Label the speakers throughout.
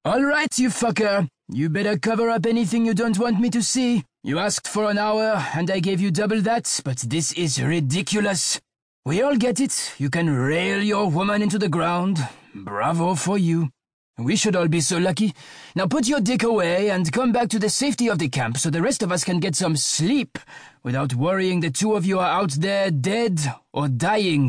Speaker 1: All right, you fucker. You better cover up anything you don't want me to see. You asked for an hour, and I gave you double that, but this is ridiculous. We all get it. You can rail your woman into the ground. Bravo for you. We should all be so lucky. Now put your dick away and come back to the safety of the camp so the rest of us can get some sleep without worrying the two of you are out there dead or dying.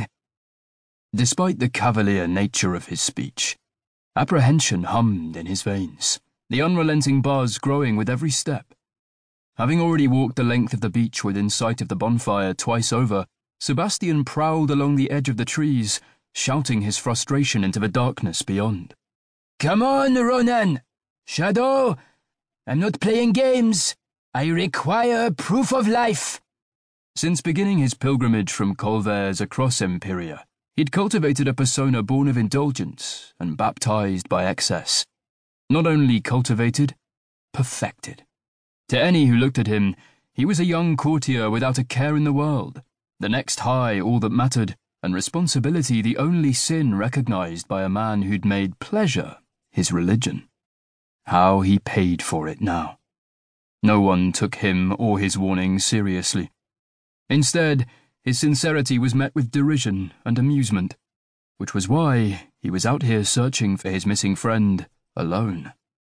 Speaker 2: Despite the cavalier nature of his speech, apprehension hummed in his veins, the unrelenting buzz growing with every step. Having already walked the length of the beach within sight of the bonfire twice over, Sebastian prowled along the edge of the trees, shouting his frustration into the darkness beyond.
Speaker 1: Come on, Ronan! Shadow! I'm not playing games. I require proof of life.
Speaker 2: Since beginning his pilgrimage from Colvers across Empiria, he'd cultivated a persona born of indulgence and baptized by excess. Not only cultivated, perfected. To any who looked at him, he was a young courtier without a care in the world, the next high all that mattered, and responsibility the only sin recognized by a man who'd made pleasure his religion. How he paid for it now. No one took him or his warning seriously. Instead, his sincerity was met with derision and amusement, which was why he was out here searching for his missing friend alone.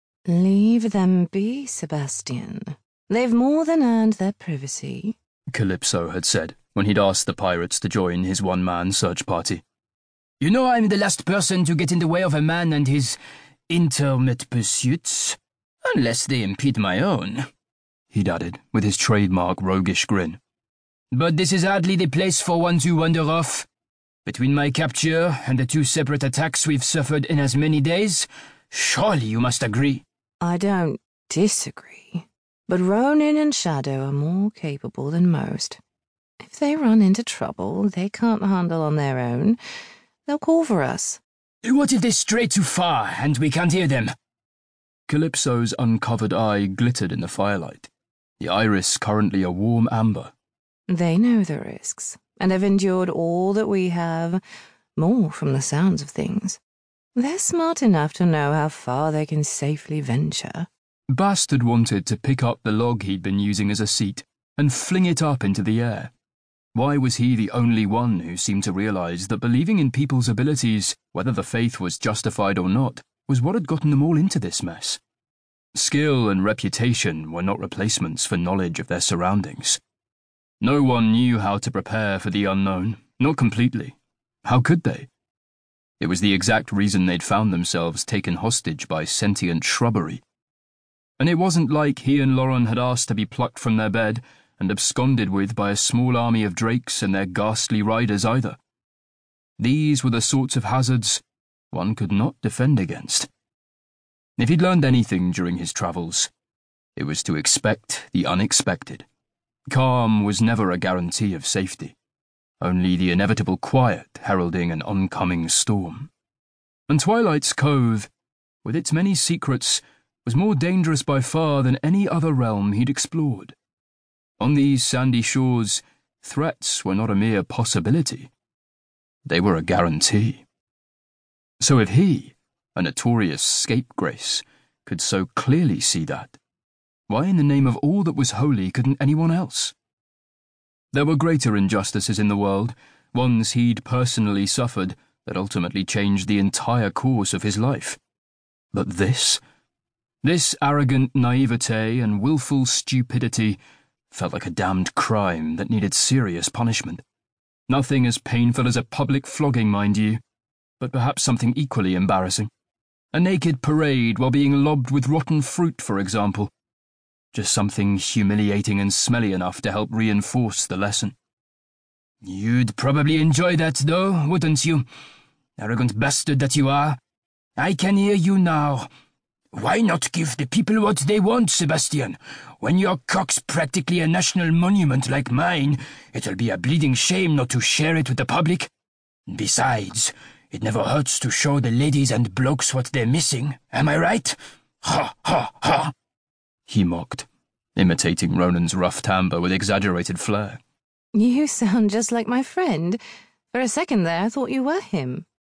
Speaker 3: Leave them be, Sebastian. They've more than earned their privacy,
Speaker 2: Calypso had said when he'd asked the pirates to join his one-man search party.
Speaker 1: You know I'm the last person to get in the way of a man and his intimate pursuits, unless they impede my own,
Speaker 2: he'd added with his trademark roguish grin.
Speaker 1: But this is hardly the place for one to wander off. Between my capture and the two separate attacks we've suffered in as many days, surely you must agree.
Speaker 3: I don't disagree, but Ronan and Shadow are more capable than most. If they run into trouble they can't handle on their own, they'll call for us.
Speaker 1: What if they stray too far and we can't hear them?
Speaker 2: Calypso's uncovered eye glittered in the firelight, the iris currently a warm amber.
Speaker 3: They know the risks, and have endured all that we have, more from the sounds of things. They're smart enough to know how far they can safely venture.
Speaker 2: Bast had wanted to pick up the log he'd been using as a seat and fling it up into the air. Why was he the only one who seemed to realize that believing in people's abilities, whether the faith was justified or not, was what had gotten them all into this mess? Skill and reputation were not replacements for knowledge of their surroundings. No one knew how to prepare for the unknown, not completely. How could they? It was the exact reason they'd found themselves taken hostage by sentient shrubbery. And it wasn't like he and Lauren had asked to be plucked from their bed and absconded with by a small army of drakes and their ghastly riders either. These were the sorts of hazards one could not defend against. If he'd learned anything during his travels, it was to expect the unexpected. Calm was never a guarantee of safety, only the inevitable quiet heralding an oncoming storm. And Twilight's Cove, with its many secrets, was more dangerous by far than any other realm he'd explored. On these sandy shores, threats were not a mere possibility. They were a guarantee. So if he, a notorious scapegrace, could so clearly see that, why in the name of all that was holy couldn't anyone else? There were greater injustices in the world, ones he'd personally suffered, that ultimately changed the entire course of his life. But this arrogant naivete and willful stupidity felt like a damned crime that needed serious punishment. Nothing as painful as a public flogging, mind you, but perhaps something equally embarrassing. A naked parade while being lobbed with rotten fruit, for example. Just something humiliating and smelly enough to help reinforce the lesson.
Speaker 1: You'd probably enjoy that, though, wouldn't you? Arrogant bastard that you are. I can hear you now. Why not give the people what they want, Sebastian? When your cock's practically a national monument like mine, it'll be a bleeding shame not to share it with the public. Besides, it never hurts to show the ladies and blokes what they're missing, am I right? Ha, ha, ha!
Speaker 2: He mocked, imitating Ronan's rough timbre with exaggerated flair.
Speaker 3: You sound just like my friend. For a second there, I thought you were him.